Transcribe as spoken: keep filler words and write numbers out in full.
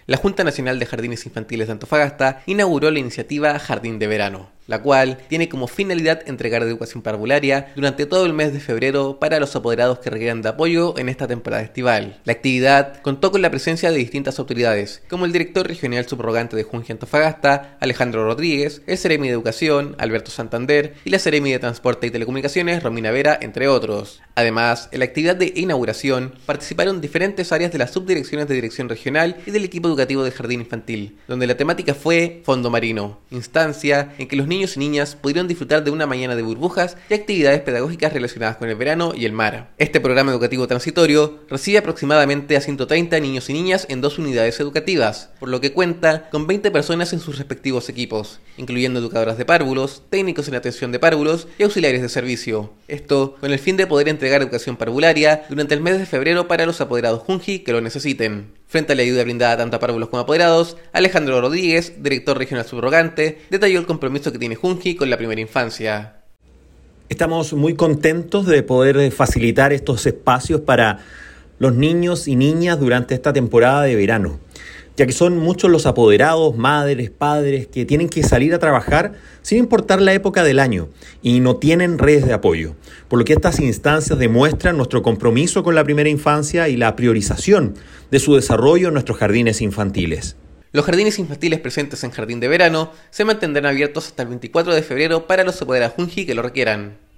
La Junta Nacional de Jardines Infantiles de Antofagasta inauguró la iniciativa Jardín de Verano, la cual tiene como finalidad entregar educación parvularia durante todo el mes de febrero para los apoderados que requieran de apoyo en esta temporada estival. La actividad contó con la presencia de distintas autoridades, como el director regional subrogante de Junji Antofagasta, Alejandro Rodríguez, el Seremi de Educación, Alberto Santander, y la Seremi de Transporte y Telecomunicaciones, Romina Vera, entre otros. Además, en la actividad de inauguración participaron diferentes áreas de las subdirecciones de dirección regional y del equipo educativo de jardín infantil, donde la temática fue Fondo Marino, instancia en que los niños y niñas pudieron disfrutar de una mañana de burbujas y actividades pedagógicas relacionadas con el verano y el mar. Este programa educativo transitorio recibe aproximadamente a ciento treinta niños y niñas en dos unidades educativas, por lo que cuenta con veinte personas en sus respectivos equipos, incluyendo educadoras de párvulos, técnicos en atención de párvulos y auxiliares de servicio. Esto con el fin de poder entregar educación parvularia durante el mes de febrero para los apoderados Junji que lo necesiten. Frente a la ayuda brindada tanto a párvulos como a apoderados, Alejandro Rodríguez, director regional subrogante, detalló el compromiso que tiene Junji con la primera infancia. Estamos muy contentos de poder facilitar estos espacios para los niños y niñas durante esta temporada de verano, ya que son muchos los apoderados, madres, padres que tienen que salir a trabajar sin importar la época del año y no tienen redes de apoyo, por lo que estas instancias demuestran nuestro compromiso con la primera infancia y la priorización de su desarrollo en nuestros jardines infantiles. Los jardines infantiles presentes en Jardín de Verano se mantendrán abiertos hasta el veinticuatro de febrero para los apoderados Junji que lo requieran.